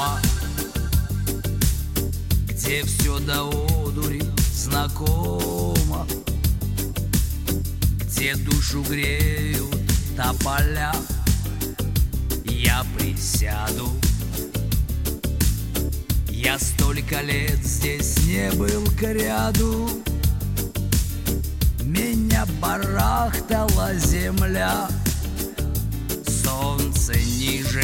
дома, где все до одури знакомо, где душу греют тополя, я присяду. Я столько лет здесь не был кряду, меня барахтала земля, солнце ниже.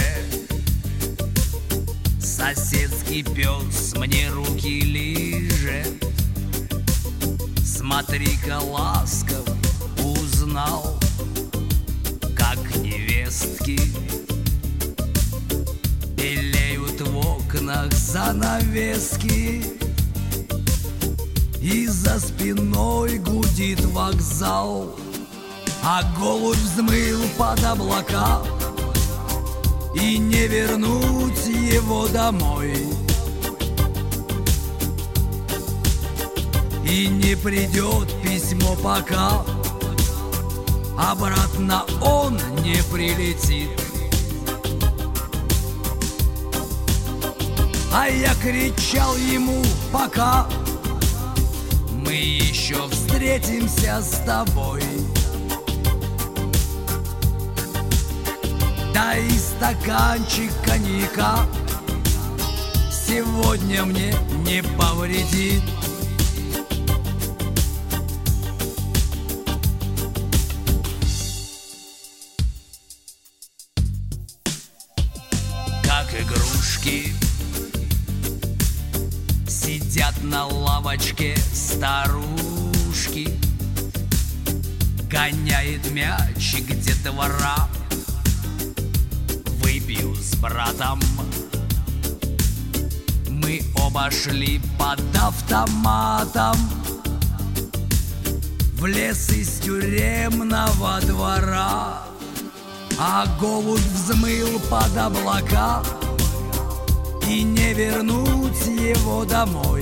Соседский пес мне руки лижет. Смотри-ка, ласков, узнал, как невестки белеют в окнах занавески, и за спиной гудит вокзал, а голубь взмыл под облака, и не вернуть его домой, и не придет письмо, пока обратно он не прилетит. А я кричал ему: пока мы еще встретимся с тобой. Дай стаканчик коньяка, сегодня мне не повредит. Как игрушки сидят на лавочке старушки, гоняет мяч где-то двора. Выпью с братом, мы оба шли под автоматом в лес из тюремного двора, а голубь взмыл под облака, и не вернуть его домой,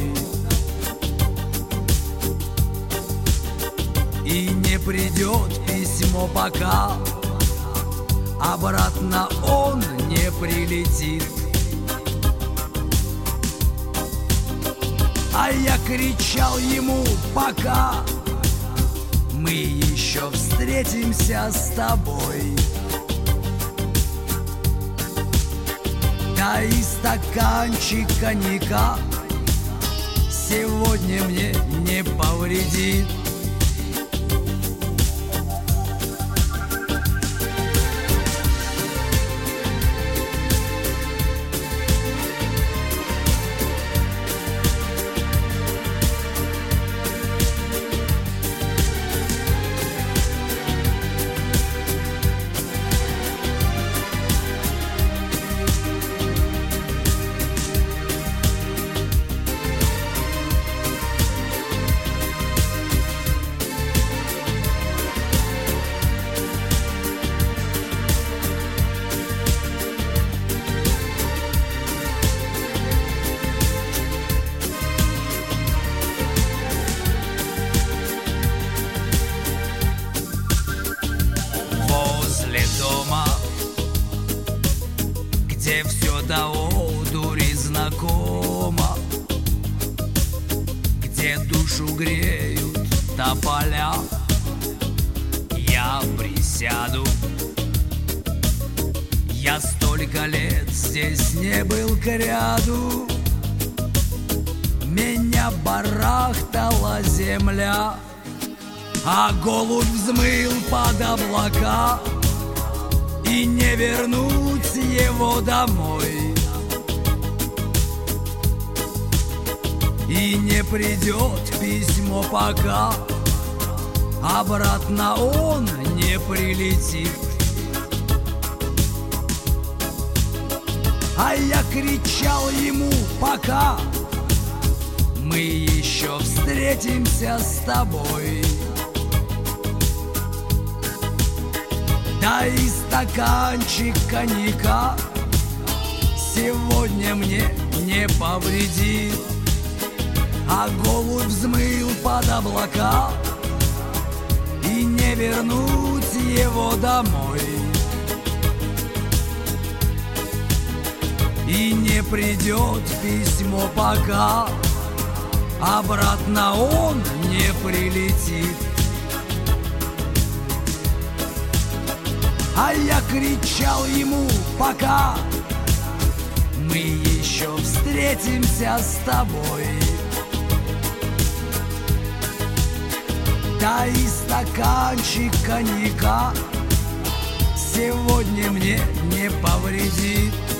и не придет письмо, пока обратно он не прилетит. А я кричал ему: пока мы еще встретимся с тобой. Дай стаканчик коньяка, сегодня мне не повредит. Дома, где все до одури знакомо, где душу греют тополя, я присяду. Я столько лет здесь не был кряду, меня барахтала земля, а голубь взмыл под облака, и не вернуть его домой, и не придет письмо, пока обратно он не прилетит. А я кричал ему: пока мы еще встретимся с тобой. Дай стаканчик коньяка, сегодня мне не повредит. А голубь взмыл под облака, и не вернуть его домой, И не придет письмо, пока обратно он не прилетит. А я кричал ему, пока мы еще встретимся с тобой. Да и стаканчик коньяка сегодня мне не повредит.